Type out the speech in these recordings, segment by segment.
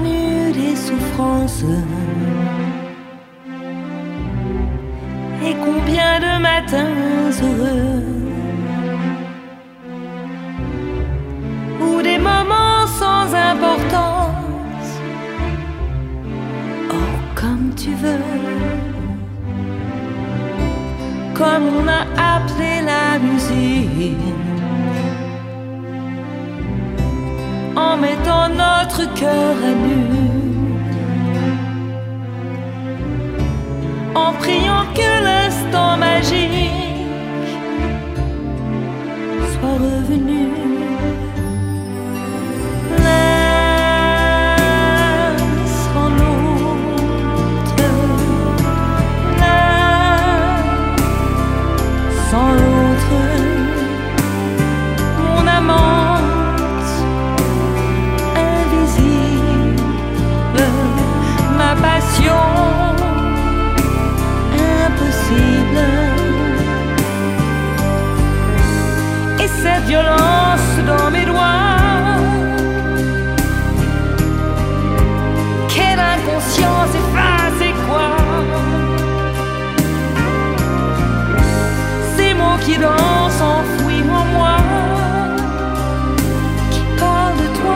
connu des souffrances et combien de matins heureux ou des moments sans importance. Oh, comme tu veux, comme on a appelé la musique, en mettant notre cœur à nu, en priant que l'instant magique soit revenu. L'un sans l'autre, l'un sans l'autre, mon amante invisible, ma passion impossible, et cette violence dans mes doigts, quelle inconscience effacée quoi. Ces mots qui dansent enfouis en moi, qui parlent de toi.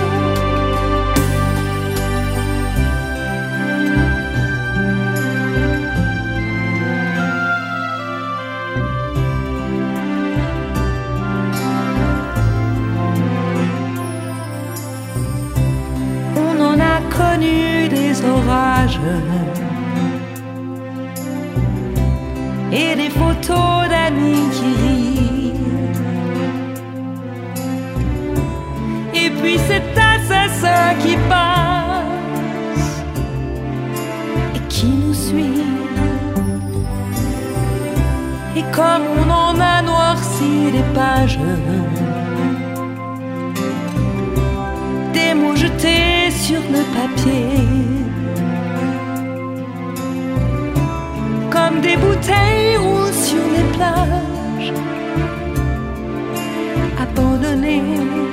Connu des orages et des photos d'amis qui rient, et puis cet assassin qui passe et qui nous suit, et comme on en a noirci les pages, des mots jetés sur le papier, comme des bouteilles roulent sur les plages, abandonnées.